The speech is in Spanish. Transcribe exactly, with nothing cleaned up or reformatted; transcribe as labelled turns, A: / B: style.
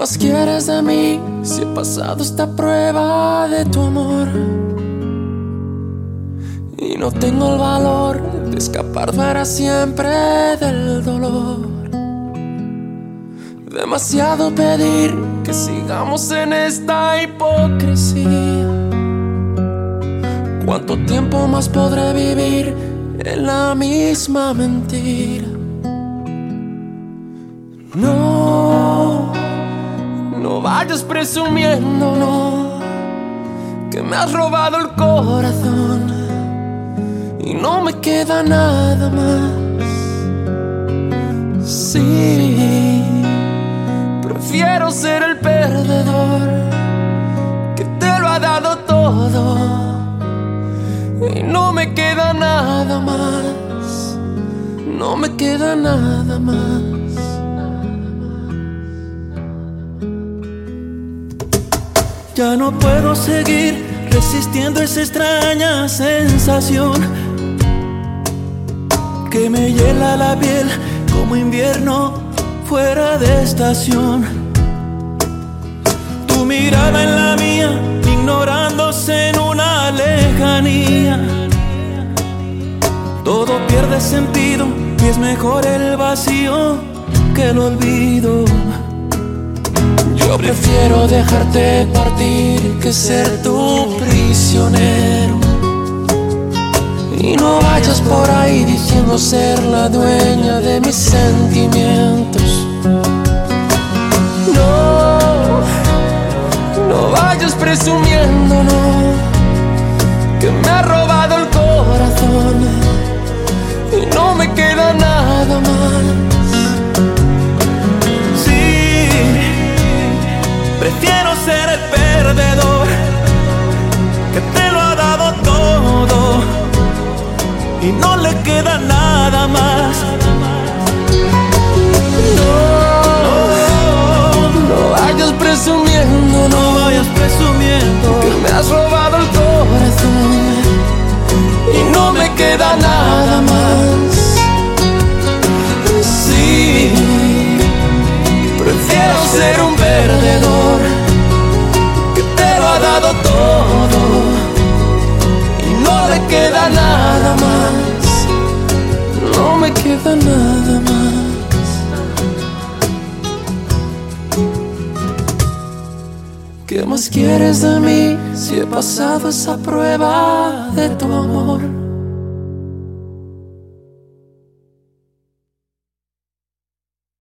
A: más quieres de mí si he pasado esta prueba de tu amor? Y no tengo el valor de escapar para siempre del dolor. Demasiado pedir que sigamos en esta hipocresía. ¿Cuánto tiempo más podré vivir en la misma mentira? No, no vayas presumiendo, no, que me has robado el corazón y no me queda nada más. Sí, prefiero ser el perdedor que te lo ha dado todo y no me queda nada más. No me queda nada más.
B: Ya no puedo seguir resistiendo esa extraña sensación que me hiela la piel como invierno fuera de estación. Tu mirada en la mía, ignorándose en una lejanía. Todo pierde sentido y es mejor el vacío que el olvido.
A: Yo prefiero dejarte partir que ser tu prisionero. Y no vayas por ahí diciendo ser la dueña de mis sentimientos. No, no vayas presumiendo, no, que me ha robado el corazón y no me queda nada más.
B: Prefiero ser el perdedor que te lo ha dado todo y no le queda nada más.
A: No, no, no vayas presumiendo, no,
B: no vayas presumiendo
A: que me has robado el corazón y no me queda nada más. Sí, prefiero ser un perdedor que te lo ha dado todo y no le queda nada más. No me queda nada más. ¿Qué más quieres de mí si he pasado esa prueba de tu amor?